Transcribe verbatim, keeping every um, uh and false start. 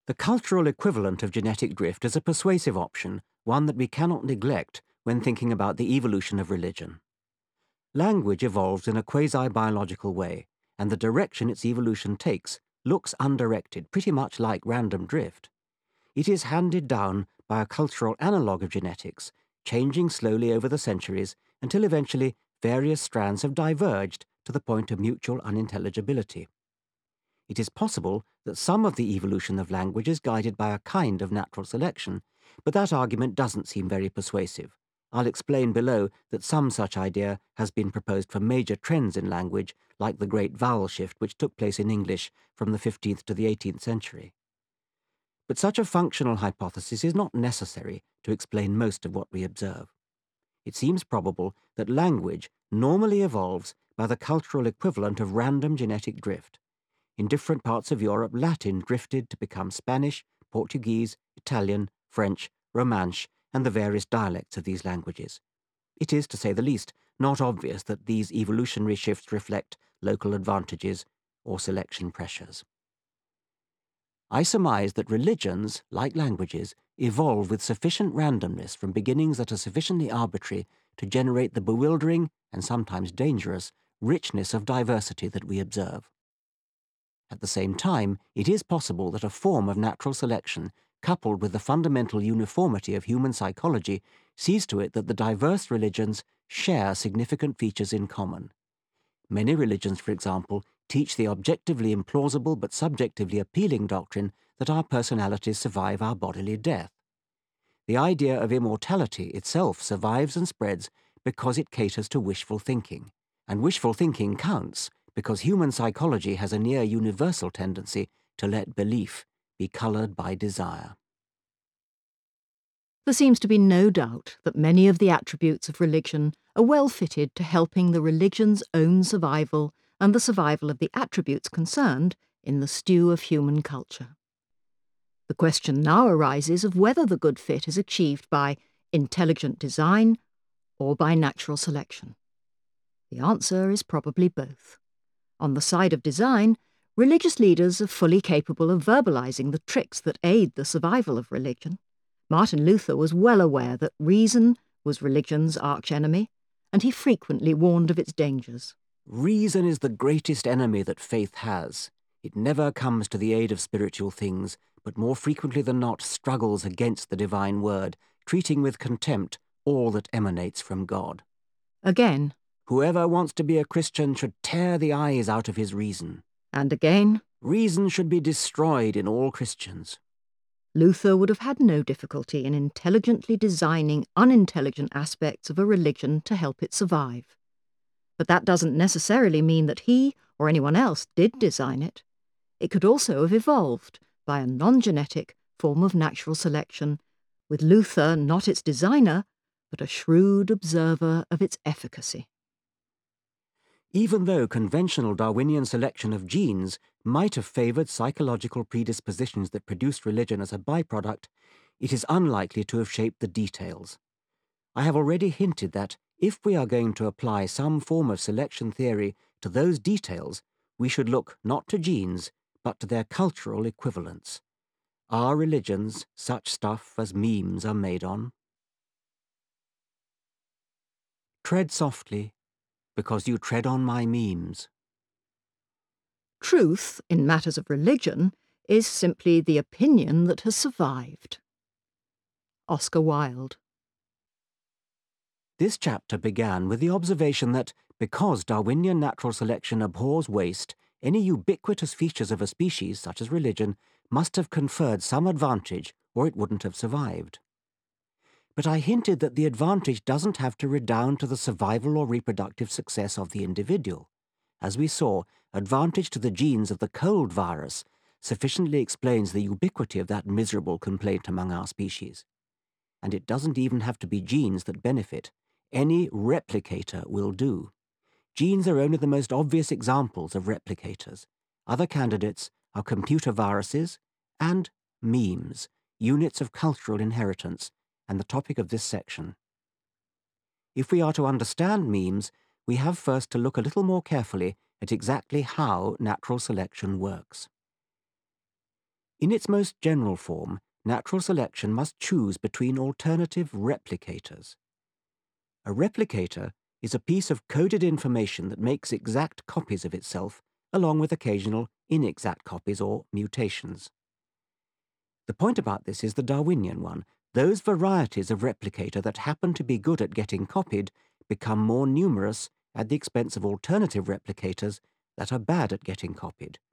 The cultural equivalent of genetic drift is a persuasive option, one that we cannot neglect when thinking about the evolution of religion. Language evolves in a quasi-biological way, and the direction its evolution takes looks undirected, pretty much like random drift. It is handed down by a cultural analogue of genetics, changing slowly over the centuries until eventually various strands have diverged to the point of mutual unintelligibility. It is possible that some of the evolution of language is guided by a kind of natural selection, but that argument doesn't seem very persuasive. I'll explain below that some such idea has been proposed for major trends in language, like the great vowel shift which took place in English from the fifteenth to the eighteenth century. But such a functional hypothesis is not necessary to explain most of what we observe. It seems probable that language normally evolves by the cultural equivalent of random genetic drift. In different parts of Europe, Latin drifted to become Spanish, Portuguese, Italian, French, Romansh, and the various dialects of these languages. It is, to say the least, not obvious that these evolutionary shifts reflect local advantages or selection pressures. I surmise that religions, like languages, evolve with sufficient randomness from beginnings that are sufficiently arbitrary to generate the bewildering, and sometimes dangerous, richness of diversity that we observe. At the same time, it is possible that a form of natural selection, coupled with the fundamental uniformity of human psychology, sees to it that the diverse religions share significant features in common. Many religions, for example, teach the objectively implausible but subjectively appealing doctrine that our personalities survive our bodily death. The idea of immortality itself survives and spreads because it caters to wishful thinking. And wishful thinking counts because human psychology has a near universal tendency to let belief be coloured by desire. There seems to be no doubt that many of the attributes of religion are well fitted to helping the religion's own survival and the survival of the attributes concerned in the stew of human culture. The question now arises of whether the good fit is achieved by intelligent design or by natural selection. The answer is probably both. On the side of design, religious leaders are fully capable of verbalizing the tricks that aid the survival of religion. Martin Luther was well aware that reason was religion's archenemy, and he frequently warned of its dangers. Reason is the greatest enemy that faith has. It never comes to the aid of spiritual things, but more frequently than not struggles against the divine word, treating with contempt all that emanates from God. Again, whoever wants to be a Christian should tear the eyes out of his reason. And again, reason should be destroyed in all Christians. Luther would have had no difficulty in intelligently designing unintelligent aspects of a religion to help it survive. But that doesn't necessarily mean that he or anyone else did design it. It could also have evolved by a non-genetic form of natural selection, with Luther not its designer, but a shrewd observer of its efficacy. Even though conventional Darwinian selection of genes might have favoured psychological predispositions that produced religion as a byproduct, it is unlikely to have shaped the details. I have already hinted that if we are going to apply some form of selection theory to those details, we should look not to genes, but to their cultural equivalents. Are religions such stuff as memes are made on? Tread softly, because you tread on my memes. Truth, in matters of religion, is simply the opinion that has survived. Oscar Wilde. This chapter began with the observation that, because Darwinian natural selection abhors waste, any ubiquitous features of a species, such as religion, must have conferred some advantage, or it wouldn't have survived. But I hinted that the advantage doesn't have to redound to the survival or reproductive success of the individual. As we saw, advantage to the genes of the cold virus sufficiently explains the ubiquity of that miserable complaint among our species. And it doesn't even have to be genes that benefit. Any replicator will do. Genes are only the most obvious examples of replicators. Other candidates are computer viruses and memes, units of cultural inheritance, and the topic of this section. If we are to understand memes, we have first to look a little more carefully at exactly how natural selection works. In its most general form, natural selection must choose between alternative replicators. A replicator is a piece of coded information that makes exact copies of itself, along with occasional inexact copies or mutations. The point about this is the Darwinian one. Those varieties of replicator that happen to be good at getting copied become more numerous at the expense of alternative replicators that are bad at getting copied.